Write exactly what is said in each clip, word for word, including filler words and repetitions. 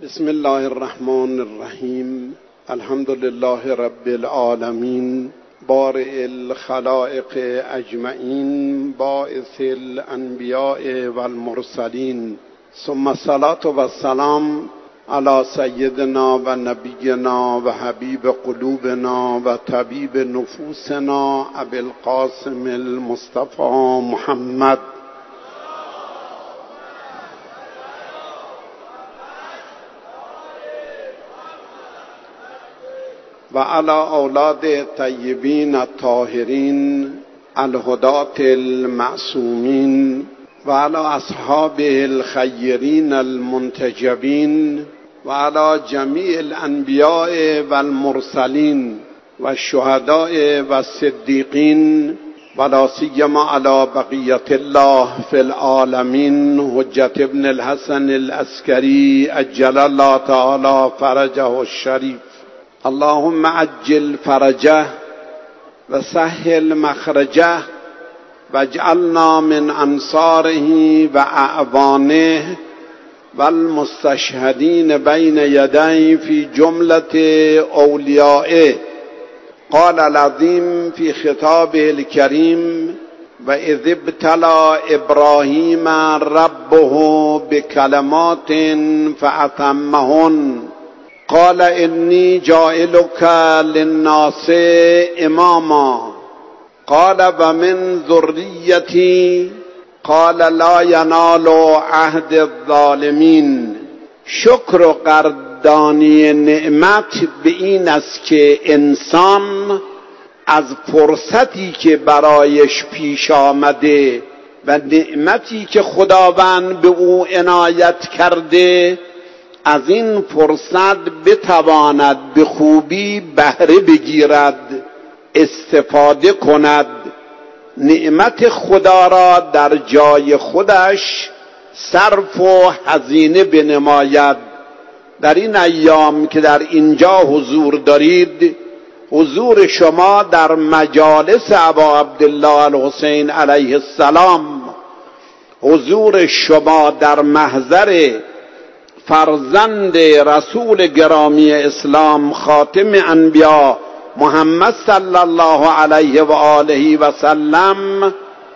بسم الله الرحمن الرحیم. الحمد لله رب العالمین، بارئ الخلائق اجمعین، باعث الانبیاء والمرسلین، ثم الصلاة والسلام علی سیدنا و نبینا و حبیب قلوبنا و طبیب نفوسنا ابی القاسم المصطفى محمد و علی اولاد طیبین الطاهرین الهداة المعصومین و علی اصحابه الخیرین المنتجبین و علی جمیع الانبیاء والمرسلین و الشهداء و الصدیقین و لا سیما علی بقیة الله فی العالمین حجة ابن الحسن العسکری عجل الله تعالی فرجه الشریف. اللهم عجل فرجه و سهل مخرجه واجعلنا من انصاره و اعوانه والمستشهدین بین یدیه فی جملة اولیائه. قال العظیم فی خطابه الکریم و اذ ابتلی ابراهیم ربه بکلمات فاتمهن قال انی جاعلک للناس اماما قال و من ذریتی قال لا ینال عهد الظالمین. شکر و قدردانی نعمت به این است که انسان از فرصتی که برایش پیش آمده و نعمتی که خداوند به او عنایت کرده از این فرصت بتواند به خوبی بهره بگیرد، استفاده کند، نعمت خدا را در جای خودش صرف و هزینه بنماید. در این ایام که در اینجا حضور دارید، حضور شما در مجالس ابا عبدالله الحسین علیه السلام، حضور شما در محضر فرزند رسول گرامی اسلام خاتم انبیا محمد صلی الله علیه و آله و سلم،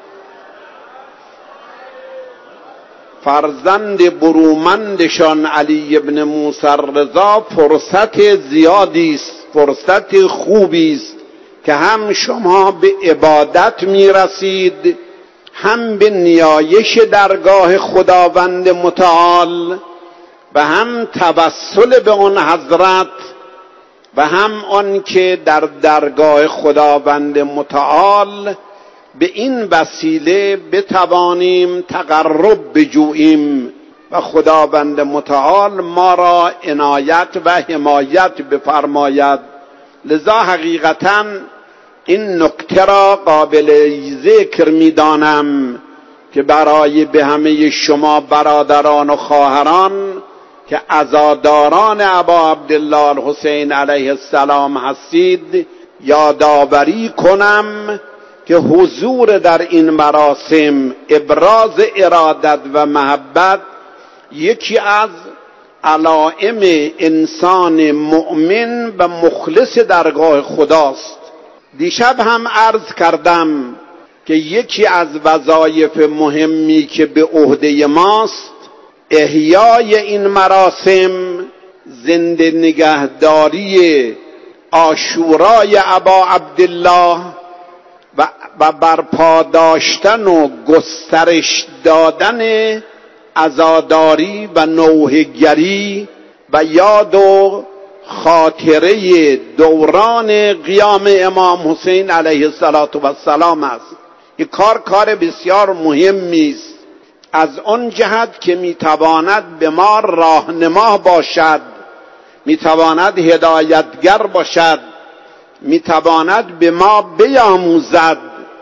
فرزند برومندشان علی ابن موسی رضا، فرصت زیادی است، فرصت خوبی است که هم شما به عبادت می رسید، هم به نیایش درگاه خداوند متعال و هم توسل به آن حضرت و هم آن که در درگاه خداوند متعال به این وسیله بتوانیم تقرب بجوییم و خداوند متعال ما را عنایت و حمایت بفرماید. لذا حقیقتا این نکته را قابل ذکر می‌دانم که برای به همه شما برادران و خواهران که عزاداران ابا عبدالله الحسین علیه السلام هستید یادآوری کنم که حضور در این مراسم ابراز ارادت و محبت یکی از علائم انسان مؤمن و مخلص درگاه خداست. دیشب هم عرض کردم که یکی از وظایف مهمی که به عهده ماست احیای این مراسم، زنده نگهداری عاشورای ابا عبدالله و برپا داشتن و گسترش دادن عزاداری و نوحه‌گری و یاد و خاطره دوران قیام امام حسین علیه السلام است. این کار کار بسیار مهمی است، از آن جهت که میتواند به ما راهنما باشد، میتواند هدایتگر باشد، میتواند به ما بیاموزد.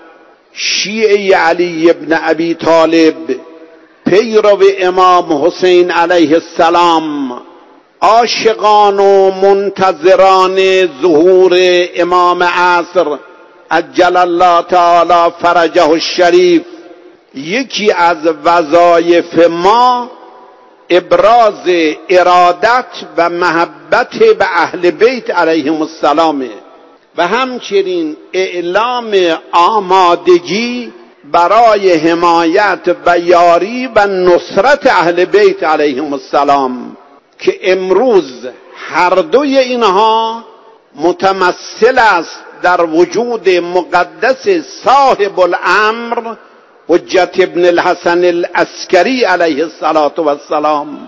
شیعه علی ابن ابی طالب، پیرو امام حسین علیه السلام، عاشقان و منتظران ظهور امام عصر عجل الله تعالی فرجه الشریف، یکی از وظایف ما ابراز ارادت و محبت به اهل بیت علیهم السلام و همچنین اعلام آمادگی برای حمایت و یاری و نصرت اهل بیت علیهم السلام که امروز هر دوی اینها متمثل است در وجود مقدس صاحب الامر حجت ابن الحسن العسکری علیه السلام.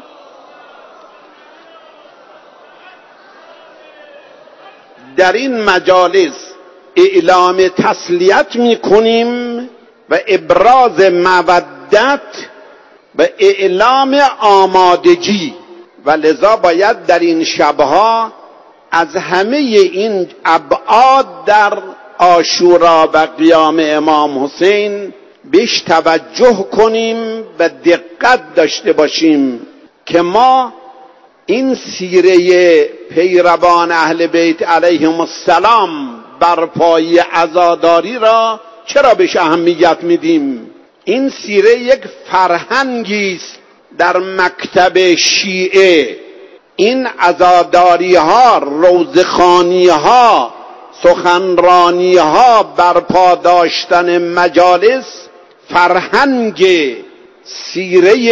در این مجالس اعلام تسلیت می کنیم و ابراز مودت و اعلام آمادگی و لذا باید در این شبها از همه این ابعاد در عاشورا و قیام امام حسین بیش توجه کنیم و دقت داشته باشیم که ما این سیره پیروان اهل بیت علیهم السلام بر پای عزاداری را چرا بهش اهمیت میدیم؟ این سیره یک فرهنگی است در مکتب شیعه. این عزاداری ها، روزخوانی ها، سخنرانی ها، برپا داشتن مجالس فرهنگ، سیره،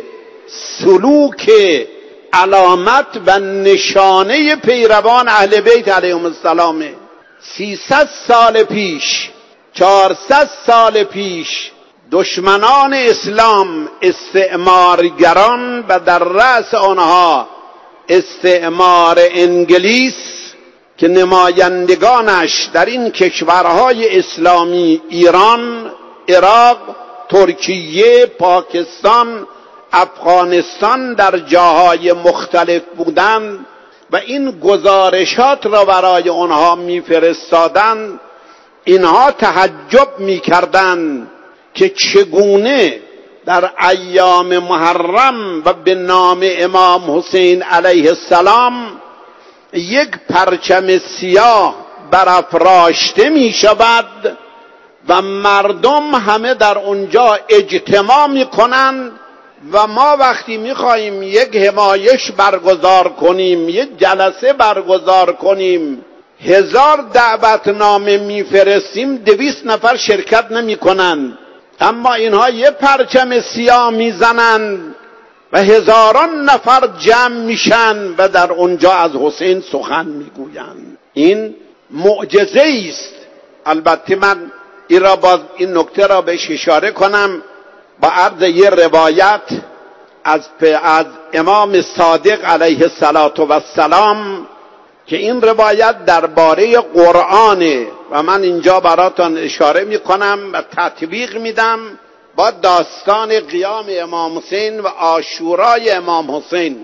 سلوک، علامت و نشانه پیروان اهل بیت علیهم السلام. سیصد سال پیش، چهارصد سال پیش دشمنان اسلام، استعمارگران و در رأس آنها استعمار انگلیس که نمایندگانش در این کشورهای اسلامی ایران، عراق، ترکیه، پاکستان، افغانستان در جاهای مختلف بودند و این گزارشات را برای آنها میفرستادند، اینها تعجب میکردند که چگونه در ایام محرم و به نام امام حسین علیه السلام یک پرچم سیاه برافراشته می شود و مردم همه در اونجا اجتماع می کنند و ما وقتی می خواهیم یک همایش برگزار کنیم، یک جلسه برگزار کنیم، هزار دعوتنامه می فرستیم، دویست نفر شرکت نمی کنند. اما اینها یه پرچم سیاه میزنند و هزاران نفر جمع میشن و در اونجا از حسین سخن میگویند. این معجزه است. البته من این را باز این نکته را بهش اشاره کنم با عرض یه روایت از از امام صادق علیه السلام که این روایت درباره قرآنه و من اینجا براتون اشاره میکنم و تطبیق میدم با داستان قیام امام حسین و عاشورای امام حسین.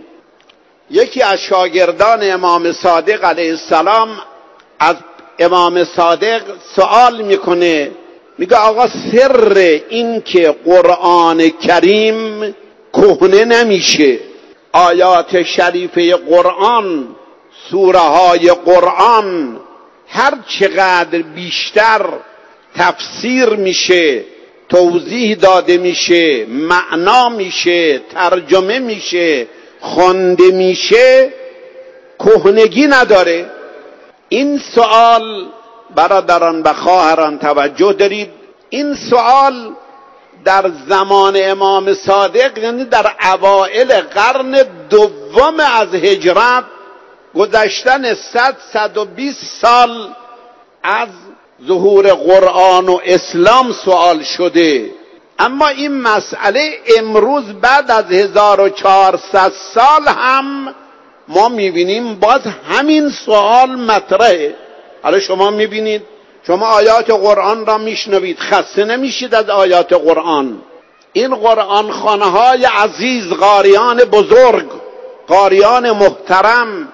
یکی از شاگردان امام صادق علیه السلام از امام صادق سوال میکنه، میگه آقا سر این که قرآن کریم کهنه نمیشه، آیات شریفه قرآن، سوره های قرآن هر چقدر بیشتر تفسیر میشه، توضیح داده میشه، معنا میشه، ترجمه میشه، خوانده میشه، کهنگی نداره. این سوال برادران و خواهران توجه دارید، این سوال در زمان امام صادق یعنی در اوائل قرن دوم از هجرت، گذشتن صد صد و بیست سال از ظهور قرآن و اسلام سوال شده. اما این مسئله امروز بعد از هزار و چهارصد سال هم ما میبینیم باز همین سوال مطرحه. حالا شما میبینید، شما آیات قرآن را میشنوید، خسته نمیشید از آیات قرآن. این قرآن خانه های عزیز، قاریان بزرگ، قاریان محترم،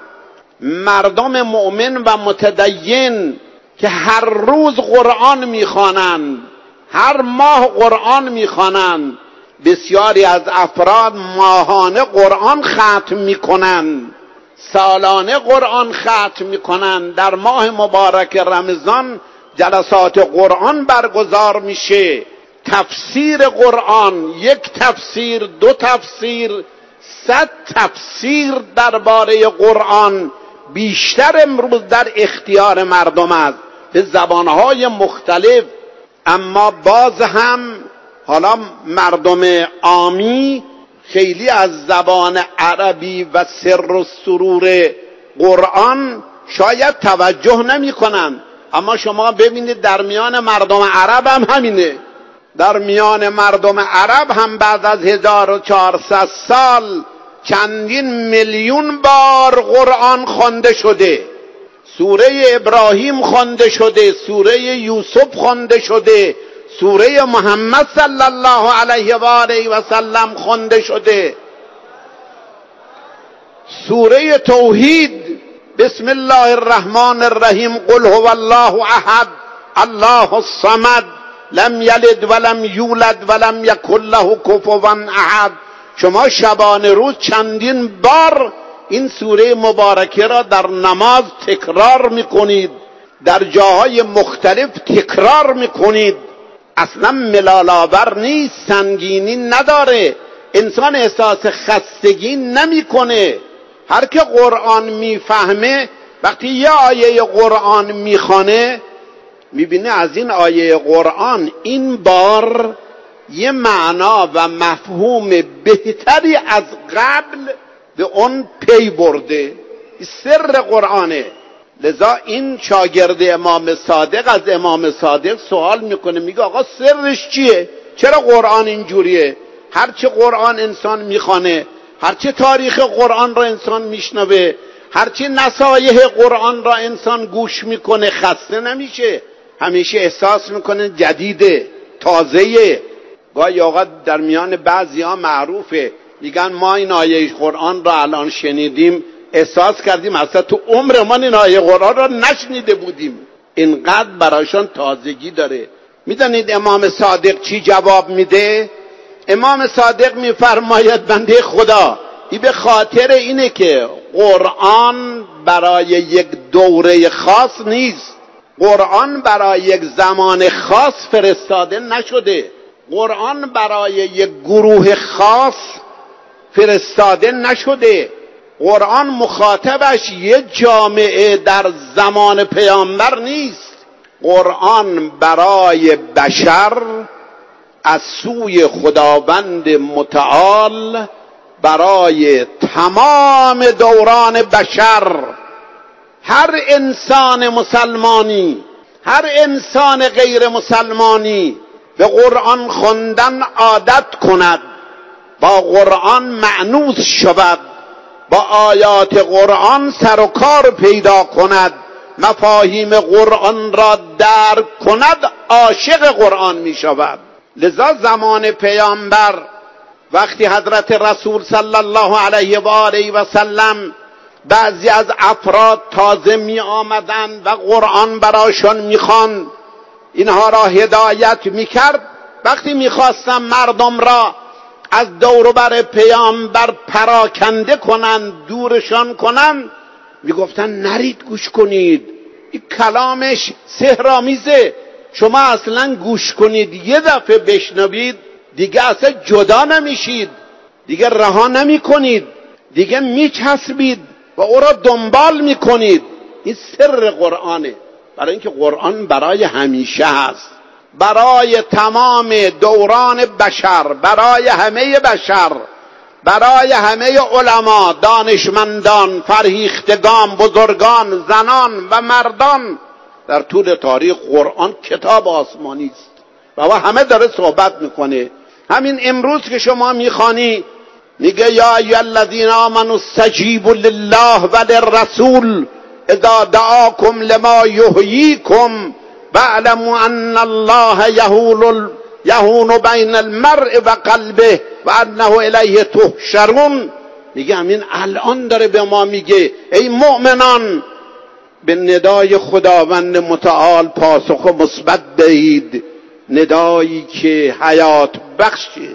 مردم مؤمن و متدین که هر روز قرآن میخوانند، هر ماه قرآن میخوانند، بسیاری از افراد ماهانه قرآن ختم میکنند، سالانه قرآن ختم میکنند. در ماه مبارک رمضان جلسات قرآن برگزار میشه، تفسیر قرآن، یک تفسیر، دو تفسیر، صد تفسیر درباره قرآن بیشتر امروز در اختیار مردم است به زبانهای مختلف، اما باز هم حالا مردم عامی خیلی از زبان عربی و سر و سرور قرآن شاید توجه نمی کنند. اما شما ببینید در میان مردم عرب هم همینه. در میان مردم عرب هم بعد از هزار و چهارصد سال چندین میلیون بار قرآن خوانده شده. سوره ابراهیم خوانده شده، سوره یوسف خوانده شده، سوره محمد صلی الله علیه و آله و سلم خوانده شده، سوره توحید بسم الله الرحمن الرحیم قل هو الله احد الله الصمد لم یلد ولم یولد ولم یکن له کفوا احد. شما شبانه روز چندین بار این سوره مبارکه را در نماز تکرار میکنید، در جاهای مختلف تکرار میکنید. اصلا ملال‌آور نیست، سنگینی نداره، انسان احساس خستگی نمیکنه. هر که قرآن میفهمه وقتی یه آیه قرآن میخوانه میبینه از این آیه قرآن این بار یه معنا و مفهوم بهتری از قبل به اون پی برده. سر قرآنه. لذا این شاگرد امام صادق از امام صادق سوال میکنه، میگه آقا سرش چیه؟ چرا قرآن اینجوریه؟ هرچه قرآن انسان میخوانه، هرچه تاریخ قرآن را انسان میشنوه، هرچه نصایح قرآن را انسان گوش میکنه خسته نمیشه، همیشه احساس میکنه جدیده، تازه‌ایه. گاهی اوقات در میان بعضیا معروفه، میگن ما این آیه قرآن را الان شنیدیم احساس کردیم اصلا تو عمرمان این آیه قرآن را نشنیده بودیم. اینقدر برایشان تازگی داره. میدونید امام صادق چی جواب میده؟ امام صادق میفرماید بنده خدا، این به خاطر اینه که قرآن برای یک دوره خاص نیست، قرآن برای یک زمان خاص فرستاده نشده، قرآن برای یک گروه خاص فرستاده نشده. قرآن مخاطبش یه جامعه در زمان پیامبر نیست. قرآن برای بشر از سوی خداوند متعال برای تمام دوران بشر، هر انسان مسلمانی، هر انسان غیر مسلمانی به قرآن خوندن عادت کند، با قرآن مأنوس شود، با آیات قرآن سر و کار پیدا کند، مفاهیم قرآن را درک کند، عاشق قرآن می شود. لذا زمان پیامبر وقتی حضرت رسول صلی الله علیه و آله و سلم بعضی از افراد تازه می آمدند و قرآن براشان می خواند، اینها را هدایت می کرد، وقتی می خواستن مردم را از دور بر پیامبر پراکنده کنند، دورشان کنند، می گفتن نرید گوش کنید، این کلامش سحرآمیزه، شما اصلا گوش کنید یه دفعه بشنوید دیگه اصلا جدا نمیشید، دیگه رها نمی کنید، دیگه میچسبید و او را دنبال میکنید. این سر قرآنه، برای اینکه قرآن برای همیشه هست، برای تمام دوران بشر، برای همه بشر، برای همه علما، دانشمندان، فرهیختگان، بزرگان، زنان و مردان. در طول تاریخ قرآن کتاب آسمانی است و همه داره صحبت میکنه. همین امروز که شما میخوانی میگه یا ایها الذین آمنوا استجیبوا لله و للرسول اذا دعاکم لما یحییکم واعلموا ان الله یحول یهون بین المرء و قلبه و انه الیه تحشرون. میگه همین الان داره به ما میگه ای مؤمنان به ندای خداوند متعال پاسخ مثبت دهید، ندایی که حیات بخشه،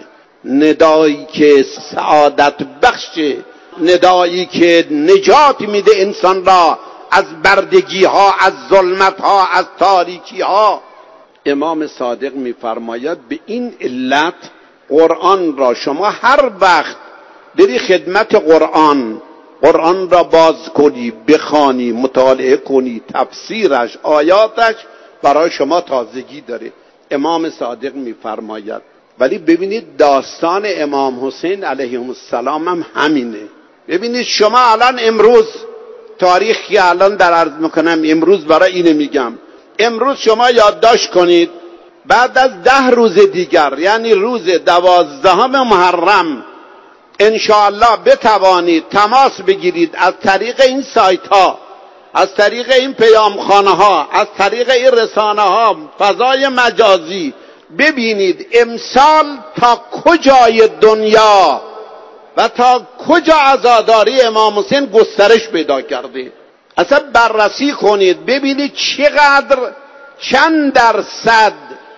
ندایی که سعادت بخشه، ندایی که نجات میده انسان را از بردگی ها، از ظلمت ها، از تاریکی ها. امام صادق میفرماید به این علت قرآن را شما هر وقت بری خدمت قرآن، قرآن را باز کنی، بخوانی، مطالعه کنی، تفسیرش، آیاتش برای شما تازگی داره. امام صادق میفرماید. ولی ببینید داستان امام حسین علیه السلام هم همینه. ببینید شما الان امروز تاریخی الان در عرض میکنم، امروز برای اینه میگم، امروز شما یادداشت کنید بعد از ده روز دیگر، یعنی روز دوازدهم محرم انشاءالله بتوانید تماس بگیرید از طریق این سایت ها، از طریق این پیامخانه ها، از طریق این رسانه ها، فضای مجازی، ببینید امسال تا کجای دنیا و تا کجا عزاداری امام حسین گسترش پیدا کرده. اصلا بررسی کنید ببینید چقدر، چند درصد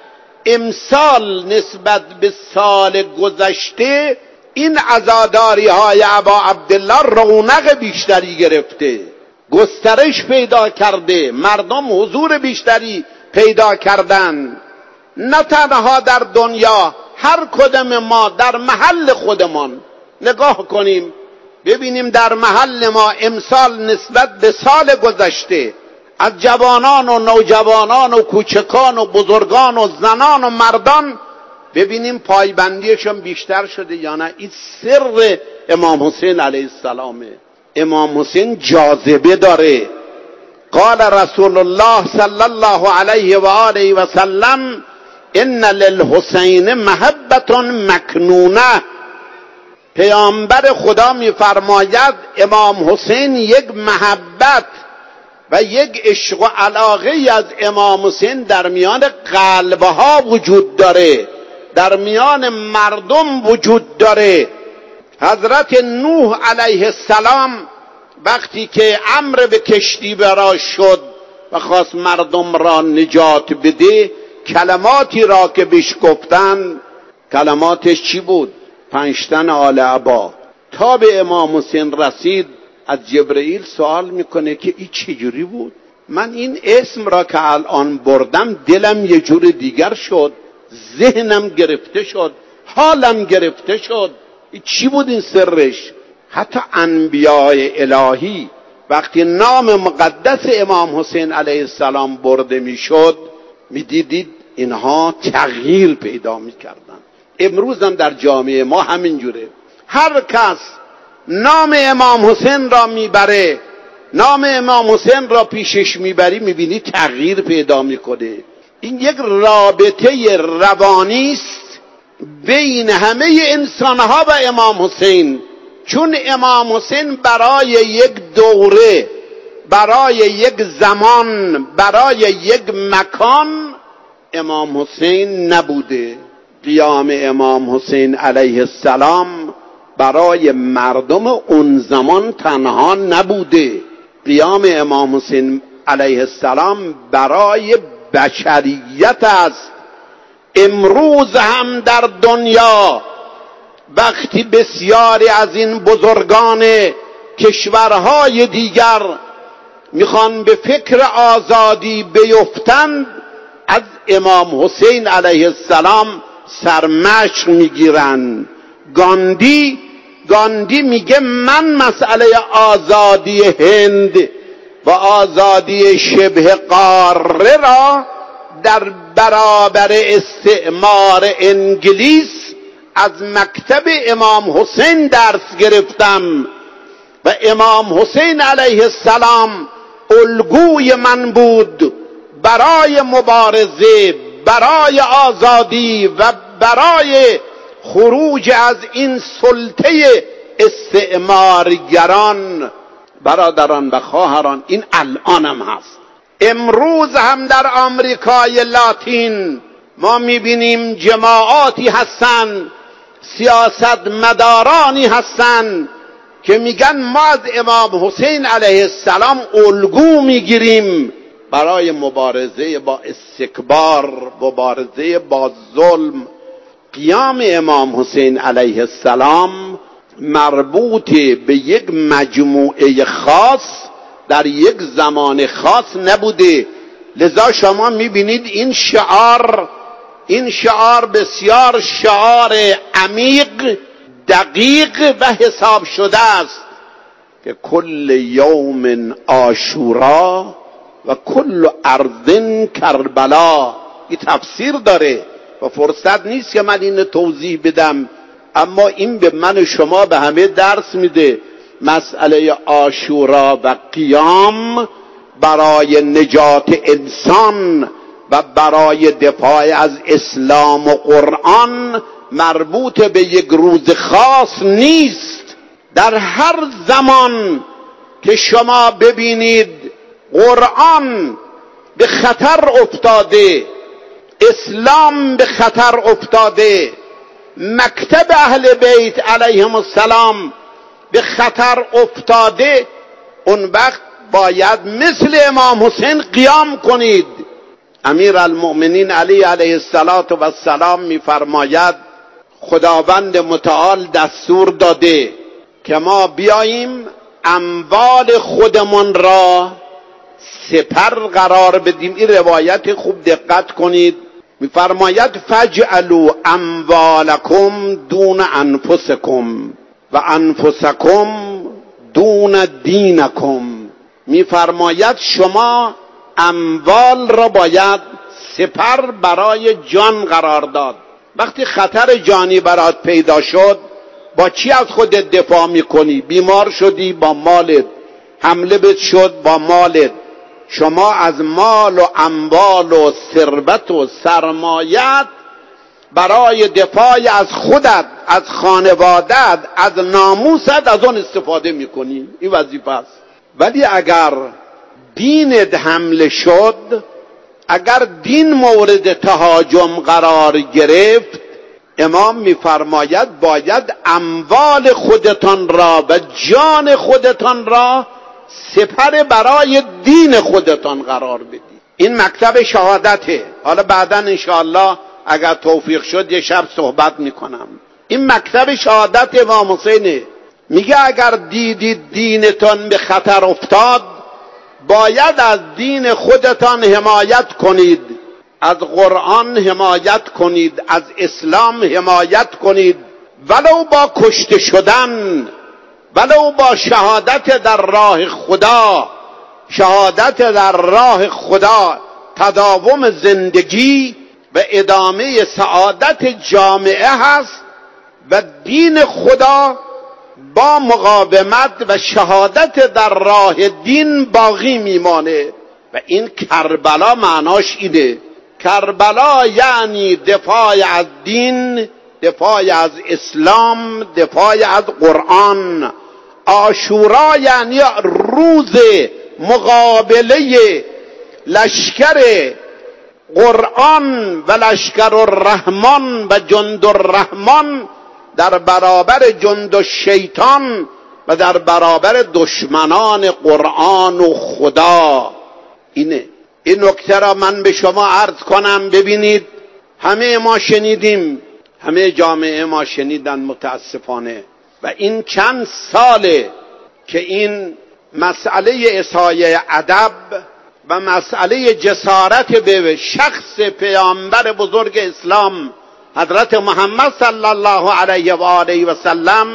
امسال نسبت به سال گذشته این عزاداری های ابا عبدالله رونق بیشتری گرفته، گسترش پیدا کرده، مردم حضور بیشتری پیدا کردن. نه تنها در دنیا، هر کدام ما در محل خودمان نگاه کنیم ببینیم در محل ما امسال نسبت به سال گذشته از جوانان و نوجوانان و کوچکان و بزرگان و زنان و مردان ببینیم پایبندیشون بیشتر شده یا نه. این سر امام حسین علیه السلامه. امام حسین جاذبه داره. قال رسول الله صلی الله علیه و آله و سلم ان للحسین محبت مکنونه. پیامبر خدا میفرماید امام حسین یک محبت و یک عشق و علاقه از امام حسین در میان قلبها وجود داره، در میان مردم وجود داره. حضرت نوح علیه السلام وقتی که امر به کشتی برا شد و خواست مردم را نجات بده، کلماتی را که بهش گفتن، کلماتش چی بود؟ پنجتن آل عبا. تا به امام حسین رسید از جبرئیل سوال میکنه که این چجوری بود؟ من این اسم را که الان بردم دلم یه جور دیگر شد، ذهنم گرفته شد، حالم گرفته شد. این چی بود این سرش؟ حتی انبیاء الهی وقتی نام مقدس امام حسین علیه السلام برده میشد میدیدید اینها تغییر پیدا میکردن. امروز هم در جامعه ما همینجوره. هر کس نام امام حسین را میبره، نام امام حسین را پیشش میبری، میبینی تغییر پیدا میکنه. این یک رابطه روانی است بین همه انسانها و امام حسین. چون امام حسین برای یک دوره، برای یک زمان، برای یک مکان امام حسین نبوده. قیام امام حسین علیه السلام برای مردم اون زمان تنها نبوده. قیام امام حسین علیه السلام برای بشریت است. امروز هم در دنیا وقتی بسیاری از این بزرگان کشورهای دیگر میخوان به فکر آزادی بیفتند، از امام حسین علیه السلام سرمشق میگیرن. گاندی گاندی میگه من مسئله آزادی هند و آزادی شبه قاره را در برابر استعمار انگلیس از مکتب امام حسین درس گرفتم و امام حسین علیه السلام الگوی من بود برای مبارزه، برای آزادی و برای خروج از این سلطه استعمارگران. برادران و خواهران، این الان هم هست. امروز هم در آمریکای لاتین ما میبینیم جماعاتی هستن، سیاستمدارانی هستن که میگن ما از امام حسین علیه السلام الگو میگیریم برای مبارزه با استکبار، مبارزه با ظلم. قیام امام حسین علیه السلام مربوط به یک مجموعه خاص در یک زمان خاص نبوده. لذا شما میبینید این شعار این شعار بسیار شعار عمیق، دقیق و حساب شده است که کل یوم عاشورا و کل ارض کربلا. این تفسیر داره و فرصت نیست که من این توضیح بدم، اما این به من و شما به همه درس میده. مسئله عاشورا و قیام برای نجات انسان و برای دفاع از اسلام و قرآن مربوط به یک روز خاص نیست. در هر زمان که شما ببینید قرآن به خطر افتاده، اسلام به خطر افتاده، مکتب اهل بیت علیهم السلام به خطر افتاده، اون وقت باید مثل امام حسین قیام کنید. امیر المؤمنین علی علیه السلام میفرماید خداوند متعال دستور داده که ما بیاییم اموال خودمون را سپر قرار بدیم. این روایت خوب دقت کنید، میفرماید فجعلوا اموالکم دون انفسکم و انفسکم دون دینکم. میفرماید شما اموال را باید سپر برای جان قرار داد. وقتی خطر جانی برات پیدا شد با چی از خودت دفاع میکنی؟ بیمار شدی با مالت، حمله بهت شد با مالت. شما از مال و اموال و ثروت و سرمایت برای دفاع از خودت، از خانوادت، از ناموست از اون استفاده میکنی. این وظیفه است. ولی اگر دینت حمله شد، اگر دین مورد تهاجم قرار گرفت، امام میفرماید باید اموال خودتان را و جان خودتان را سپر برای دین خودتان قرار بدید. این مکتب شهادته. حالا بعدا انشاءالله اگر توفیق شد یه شب صحبت میکنم. این مکتب شهادت امام حسینه. میگه اگر دیدید دینتان به خطر افتاد، باید از دین خودتان حمایت کنید، از قرآن حمایت کنید، از اسلام حمایت کنید، ولو با کشته شدن، ولو با شهادت در راه خدا. شهادت در راه خدا تداوم زندگی و ادامه سعادت جامعه هست و دین خدا با مقاومت و شهادت در راه دین باقی میمانه. و این کربلا معناش اینه. کربلا یعنی دفاع از دین، دفاع از اسلام، دفاع از قرآن. عاشورا یعنی روز مقابله لشکر قرآن و لشکر الرحمن و جند الرحمن در برابر جند الشیطان و در برابر دشمنان قرآن و خدا. اینه. این نکته را من به شما عرض کنم. ببینید همه ما شنیدیم، همه جامعه ما شنیدن متاسفانه، و این چند ساله که این مسئله احیای ادب و مسئله جسارت به شخص پیامبر بزرگ اسلام حضرت محمد صلی الله علیه و آله و سلم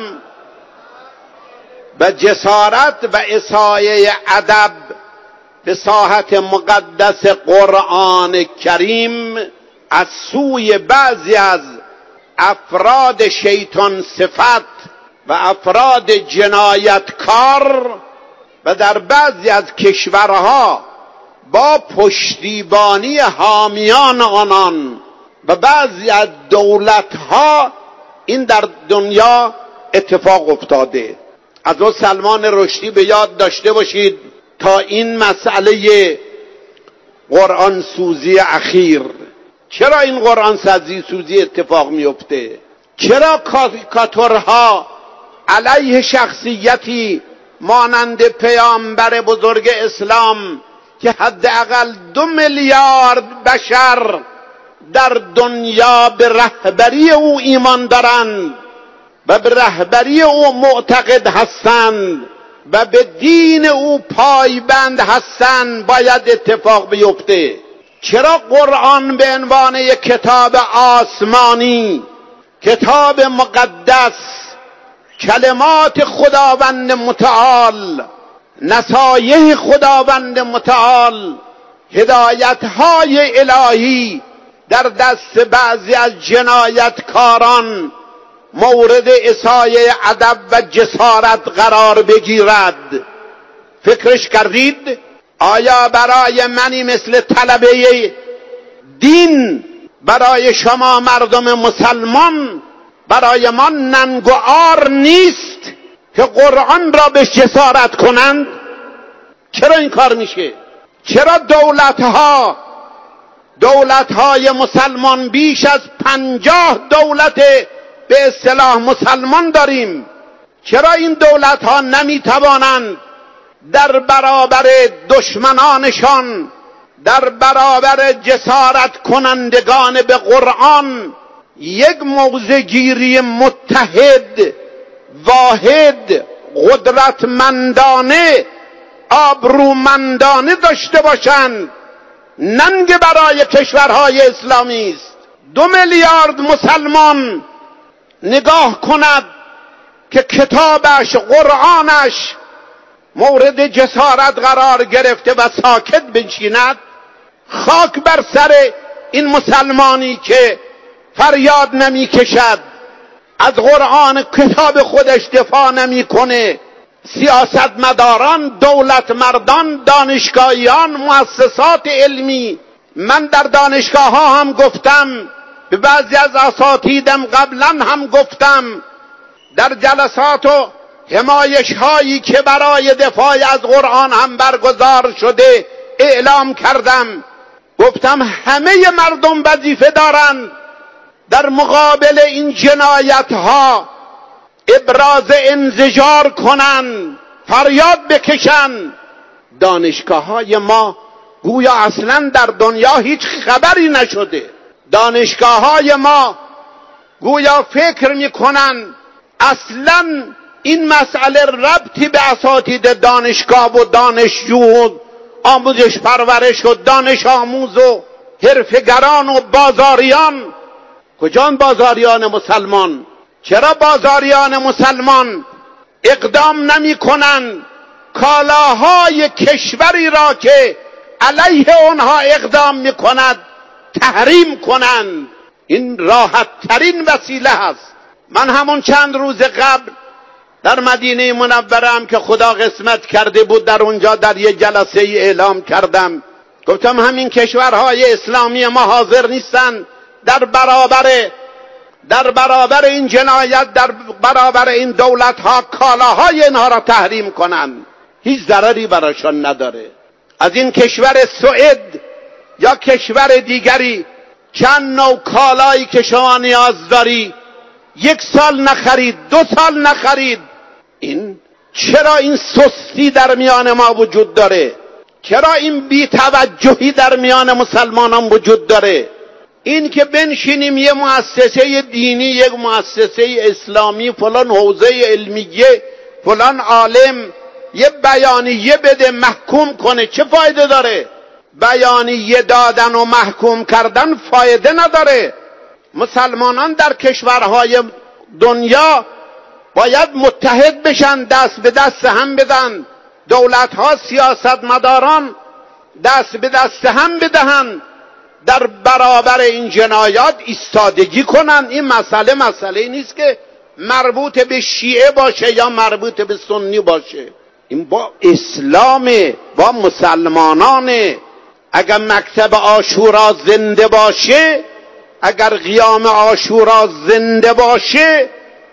و جسارت و احیای ادب به ساحت مقدس قرآن کریم از سوی بعضی از افراد شیطان صفت و افراد جنایتکار و در بعضی از کشورها با پشتیبانی حامیان آنان و بعضی از دولتها این در دنیا اتفاق افتاده. از او سلمان رشدی به یاد داشته باشید تا این مسئله قرآن سوزی اخیر. چرا این قرآن سازی سوزی اتفاق میفته؟ چرا کاریکاتورها علیه شخصیتی مانند پیامبر بزرگ اسلام که حداقل دو میلیارد بشر در دنیا به رهبری او ایمان دارند و به رهبری او معتقد هستند و به دین او پایبند هستند باید اتفاق بیفته؟ چرا قرآن به عنوان یک کتاب آسمانی، کتاب مقدس، کلمات خداوند متعال، نصایح خداوند متعال، هدایت‌های الهی در دست بعضی از جنایتکاران مورد اصایه ادب و جسارت قرار بگیرد. فکرش کردید؟ آیا برای منی مثل طلبه دین، برای شما مردم مسلمان، برای ما ننگ و عار نیست که قرآن را به جسارت کنند؟ چرا این کار میشه؟ چرا دولتها دولتهای مسلمان، بیش از پنجاه دولت به اصطلاح مسلمان داریم، چرا این دولتها نمیتوانند در برابر دشمنانشان، در برابر جسارت کنندگان به قرآن یک موضع‌گیری متحد، واحد، قدرتمندانه، آبرومندانه داشته باشند؟ ننگ برای کشورهای اسلامی است. دو میلیارد مسلمان نگاه کند که کتابش، قرآنش مورد جسارت قرار گرفته و ساکت بنشیند. خاک بر سر این مسلمانی که فریاد نمی کشد، از قرآن کتاب خودش دفاع نمی کنه. سیاستمداران، دولت مردان، دانشگاهیان، مؤسسات علمی، من در دانشگاه ها هم گفتم، به بعضی از اساتیدم قبلا هم گفتم، در جلسات و حمایش هایی که برای دفاع از قرآن هم برگزار شده اعلام کردم، گفتم همه مردم وظیفه دارند در مقابل این جنایت ها ابراز انزجار کنند، فریاد بکشند. دانشگاه های ما گویا اصلا در دنیا هیچ خبری نشده. دانشگاه های ما گویا فکر میکنن اصلا این مسئله ربطی به اساتید دانشگاه و دانشجو و آموزش پرورش و دانش آموز و حرفه‌گران و بازاریان. کجان بازاریان مسلمان؟ چرا بازاریان مسلمان اقدام نمی کنند کالاهای کشوری را که علیه آنها اقدام می کند تحریم کنند؟ این راحت ترین وسیله است. من همون چند روز قبل در مدینه منورم که خدا قسمت کرده بود، در اونجا در یک جلسه ای اعلام کردم، گفتم همین کشورهای اسلامی ما حاضر نیستند در برابر در برابر این جنایت، در برابر این دولت ها کالاهای اینها را تحریم کنند. هیچ ضرری برایشان نداره. از این کشور سوئد یا کشور دیگری چند نوع کالایی که شما نیاز داری یک سال نخرید، دو سال نخرید. این چرا این سستی در میان ما وجود داره؟ چرا این بی‌توجهی در میان مسلمانان وجود داره؟ این که بنشینیم یه مؤسسه دینی، یک مؤسسه اسلامی، فلان حوزه علمیه، فلان عالم یه بیانیه بده محکوم کنه، چه فایده داره؟ بیانیه دادن و محکوم کردن فایده نداره. مسلمانان در کشورهای دنیا باید متحد بشن، دست به دست هم بدن، دولتها، سیاستمداران دست به دست هم بدهند، در برابر این جنایات ایستادگی کنن. این مسئله مسئله نیست که مربوط به شیعه باشه یا مربوط به سنی باشه. این با اسلام، با مسلمانانه. اگر مکتب عاشورا زنده باشه، اگر قیام عاشورا زنده باشه،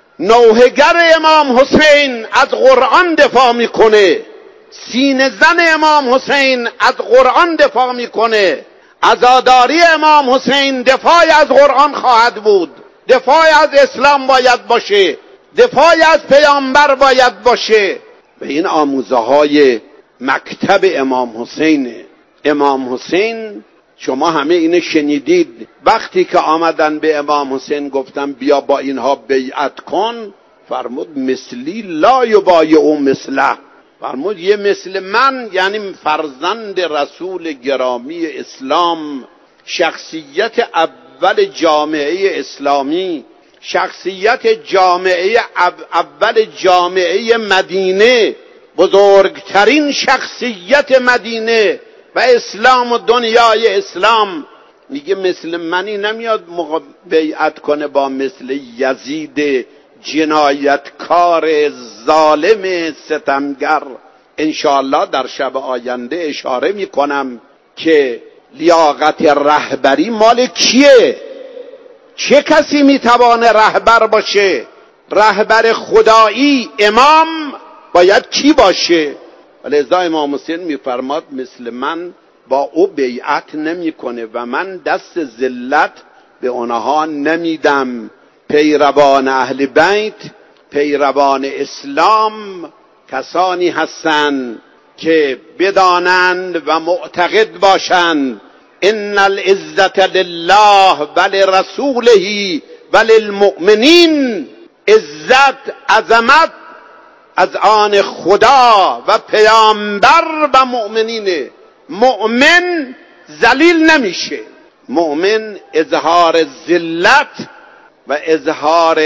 نوحه‌گر امام حسین از قرآن دفاع میکنه، سینه زن امام حسین از قرآن دفاع میکنه. عزاداری امام حسین دفاع از قرآن خواهد بود، دفاع از اسلام باید باشه، دفاع از پیامبر باید باشه. و این آموزه های مکتب امام حسینه. امام حسین، شما همه اینو شنیدید، وقتی که آمدن به امام حسین گفتن بیا با اینها بیعت کن، فرمود مثلی لا یبایع مثله، فرمود یه مثل من، یعنی فرزند رسول گرامی اسلام، شخصیت اول جامعه اسلامی، شخصیت جامعه اول جامعه مدینه، بزرگترین شخصیت مدینه و اسلام و دنیای اسلام، میگه مثل منی نمیاد بیعت کنه با مثل یزید جنایتکار ظالم ستمگر. انشاءالله در شب آینده اشاره میکنم که لیاقت رهبری مال کیه؟ چه کسی میتوانه رهبر باشه؟ رهبر خدایی امام باید کی باشه؟ لذا امام حسین میفرماد مثل من با او بیعت نمیکنه و من دست ذلت به آنها نمیدم. پیروان اهل بیت، پیروان اسلام کسانی هستند که بدانند و معتقد باشند ان العزة لله ولرسوله وللمؤمنین، عزت عظمت از آن خدا و پیامبر و مؤمنینه. مؤمن ذلیل نمیشه، مؤمن اظهار ذلت و اظهار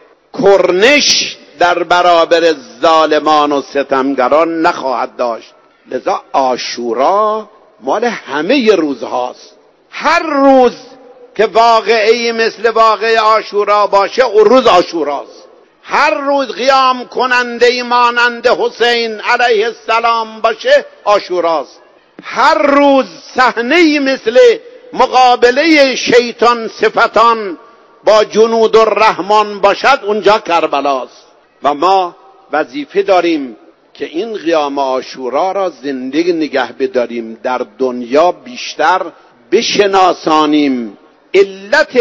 کرنش در برابر ظالمان و ستمگران نخواهد داشت. لذا عاشورا مال همه روزهاست. هر روز که واقعی مثل واقع عاشورا باشه او روز عاشوراست. هر روز قیام کننده مانند حسین علیه السلام باشه عاشوراست. هر روز صحنه‌ای مثل مقابله شیطان صفتان با جنود الرحمن باشد اونجا کربلاست. و ما وظیفه داریم که این قیام عاشورا را زنده نگه بداریم، در دنیا بیشتر بشناسانیم علت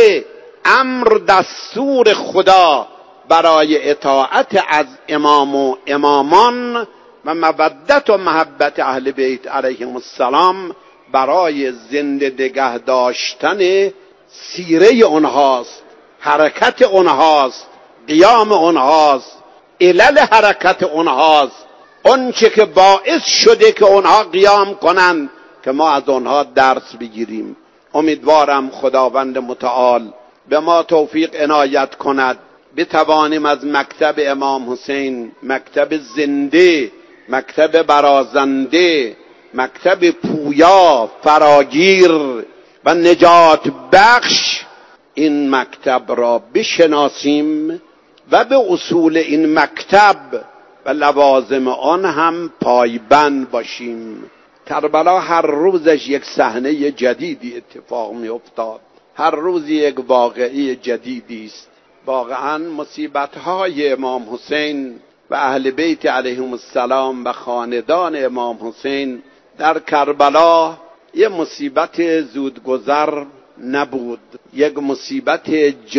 امر دستور خدا برای اطاعت از امام و امامان و مودت و محبت اهل بیت علیهم السلام برای زنده نگه داشتن سیره اونهاست، حرکت اونهاست، قیام اونهاست، علل حرکت اونهاست، اون چه که باعث شده که اونها قیام کنند که ما از اونها درس بگیریم. امیدوارم خداوند متعال به ما توفیق عنایت کند بتوانیم از مکتب امام حسین، مکتب زنده، مکتب برازنده، مکتب پویا، فراگیر و نجات بخش، این مکتب را بشناسیم و به اصول این مکتب و لوازم آن هم پایبند باشیم. کربلا هر روزش یک صحنه جدیدی اتفاق می افتاد، هر روز یک واقعی جدیدی است. واقعا مصیبت‌های امام حسین و اهل بیت علیهم السلام و خاندان امام حسین در کربلا یک مصیبت زودگذر نبود، یک مصیبت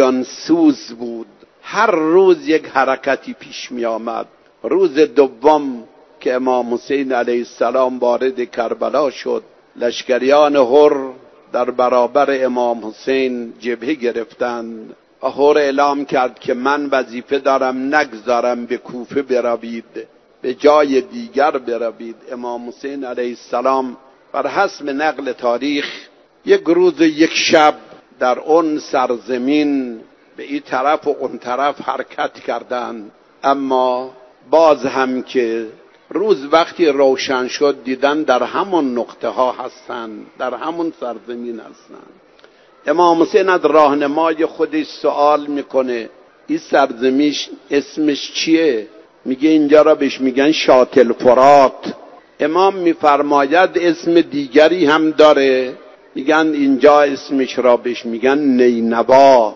جانسوز بود. هر روز یک حرکتی پیش می آمد. روز دوم که امام حسین علیه السلام وارد کربلا شد، لشکریان هر در برابر امام حسین جبهه گرفتند و هر اعلام کرد که من وظیفه دارم نگذارم به کوفه بروید، به جای دیگر بروید. امام حسین علیه السلام بر حسب نقل تاریخ یک روز و یک شب در اون سرزمین به این طرف و اون طرف حرکت کردند، اما باز هم که روز وقتی روشن شد دیدن در همون نقطه ها هستند، در همون سرزمین هستند. امام حسین از راهنمای خودش سوال میکنه این سرزمین اسمش چیه؟ میگه اینجا را بهش میگن شاطئ فرات. امام میفرماید اسم دیگری هم داره، میگن اینجا اسمش را بهش میگن نینوا.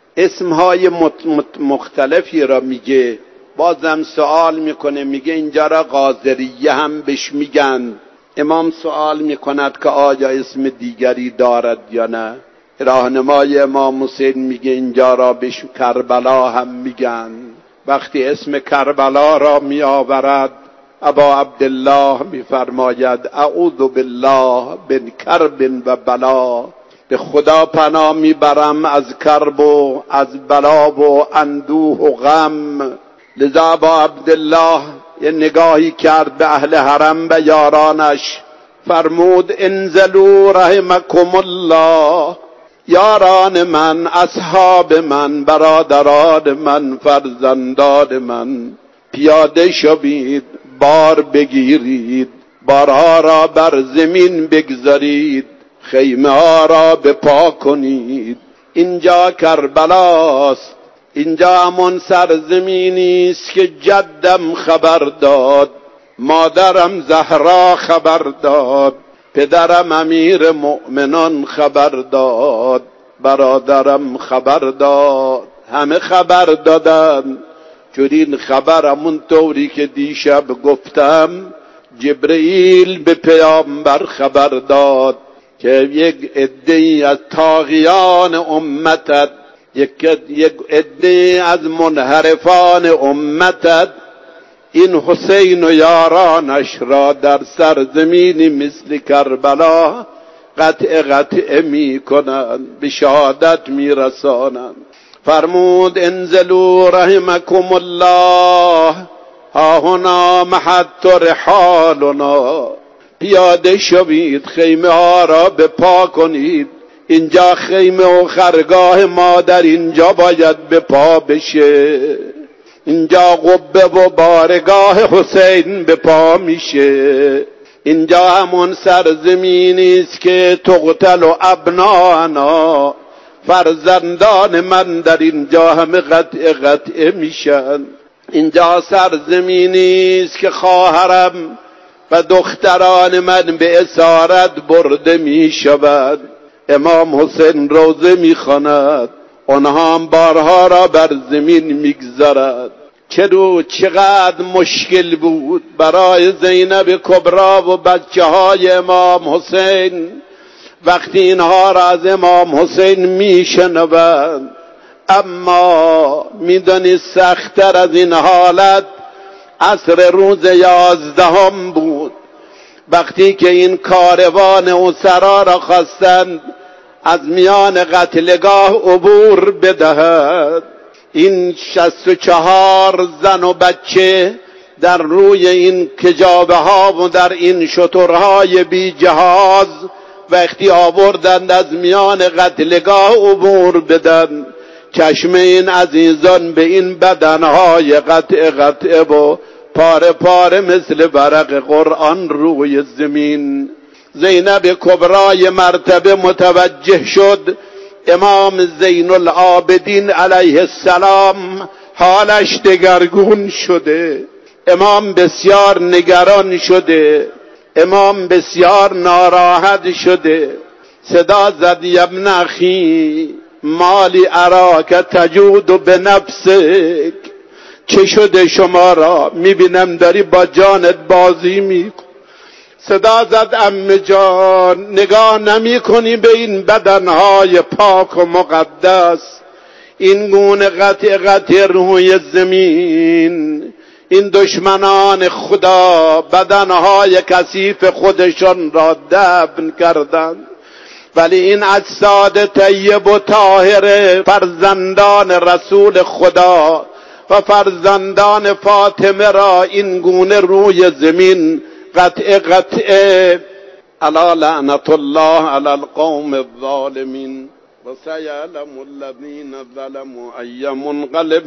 اسمهای مختلفی را میگه. بازم سوال میکنه، میگه اینجا را قاذریه هم بهش میگن. امام سوال میکند که آیا اسم دیگری دارد یا نه؟ راهنمای امام حسین میگه اینجا را بهش کربلا هم میگن. وقتی اسم کربلا را میآورد ابا عبدالله میفرماید اعوذ بالله من کرب و بلا، به خدا پناه میبرم از کرب و از بلا و اندوه و غم. لذا ابا عبدالله یه نگاهی کرد به اهل حرم و یارانش، فرمود انزلوا رحمکم الله، یاران من، اصحاب من، برادران من، فرزندان من، پیاده شوید، بار بگیرید، بارها را بر زمین بگذارید، خیمه ها را به پا کنید. اینجا کربلاست، اینجا همون سرزمینی است که جدم خبر داد، مادرم زهرا خبر داد، پدرم امیر مؤمنان خبر داد، برادرم خبر داد، همه خبر دادن. چون این خبر همون طوری که دیشب گفتم جبرئیل به پیامبر خبر داد که یک عده‌ای از طاغیان امتت، یک عده‌ای از منحرفان امتت این حسین و یارانش را در سرزمینی مثل کربلا قطع قطع می کنند، به شهادت می رسانند. فرمود انزلوا رحمکم الله ها هنا محط رحالنا، پیاده شوید، خیمه ها را به پا کنید. اینجا خیمه و خرگاه ما در اینجا باید به پا بشه، اینجا قبه و بارگاه حسین به پا میشه. اینجا همون سرزمینی است که تقتل و ابنانا، فرزندان من در اینجا همه قطع قطع میشن. اینجا سرزمینی است که خواهرم و دختران من به اسارت برده میشود. امام حسین روزه میخواند، آنها هم بارها را بر زمین میگذارد. چرا چقدر مشکل بود برای زینب کبرا و بچه های امام حسین وقتی اینها را از امام حسین میشنوند. اما میدانی سخت‌تر از این حالت عصر روز یازدهم بود، وقتی که این کاروان اسرا را خواستند از میان قتلگاه عبور بدهد. این شصت و چهار زن و بچه در روی این کجاوه ها و در این شترهای بی جهاز وقتی آوردند از میان قتلگاه عبور بدن، چشم این عزیزان به این بدنهای قطع قطع و پاره پاره مثل ورق قرآن روی زمین. زینب کبرای مرتبه متوجه شد امام زین العابدین علیه السلام حالش دگرگون شده، امام بسیار نگران شده، امام بسیار ناراحت شده. صدا زد ابن اخی مالی اراک تجود به نفسک، چه شده شما را میبینم داری با جانت بازی میکن. صدا زد عمه جان نگاه نمی کنی به این بدنهای پاک و مقدس، این گونه قطع قطع روی زمین، این دشمنان خدا بدنهای کثیف خودشان را دفن کردند، ولی این اجساد طیب و طاهر فرزندان رسول خدا و فرزندان فاطمه را این گونه روی زمین قطع قطع. الا لعنت الله علی القوم الظالمین و سیعلم الذین ظلموا ای منقلب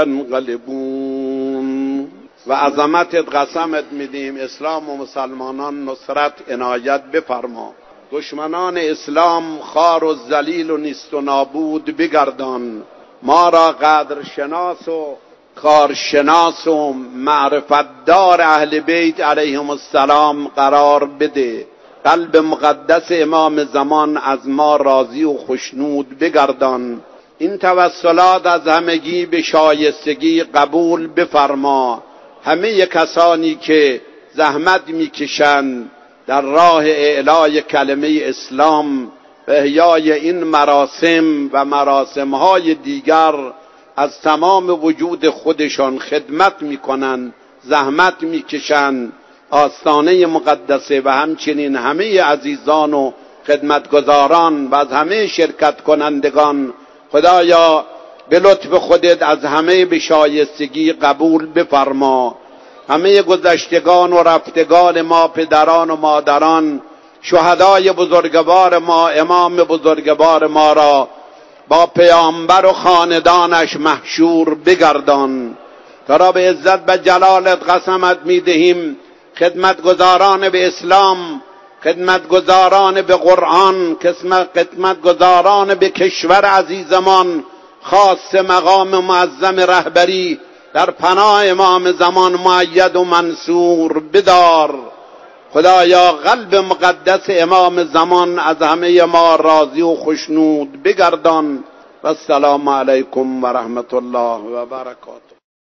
ینقلبون. و عظمتت قسمت میدیم اسلام و مسلمانان نصرت عنایت بفرما، دشمنان اسلام خار و ذلیل و نیست و نابود بگردان، ما را قدر شناس و کارشناس و معرفتدار اهل بیت علیهم السلام قرار بده، قلب مقدس امام زمان از ما راضی و خشنود بگردان. این توسلات از همگی به شایستگی قبول بفرما. همه کسانی که زحمت میکشند در راه اعلای کلمه اسلام و احیای این مراسم و مراسمهای دیگر از تمام وجود خودشان خدمت میکنند، زحمت میکشند، آستانه مقدسه و همچنین همه عزیزان و خدمتگزاران و از همه شرکت کنندگان خدایا به لطف خودت از همه به شایستگی قبول بفرما. همه گذشتگان و رفتگان ما، پدران و مادران، شهدای بزرگوار ما، امام بزرگوار ما را با پیامبر و خاندانش محشور بگردان. تو را به عزت و جلالت قسمت میدهیم خدمتگزاران به اسلام، خدمتگزاران به قرآن، خدمتگزاران به کشور عزیزمان، خاص مقام معظم رهبری در پناه امام زمان مؤید و منصور بدار. خدایا قلب مقدس امام زمان از همه ما راضی و خوشنود بگردان. و السلام علیکم و رحمت الله و برکاته.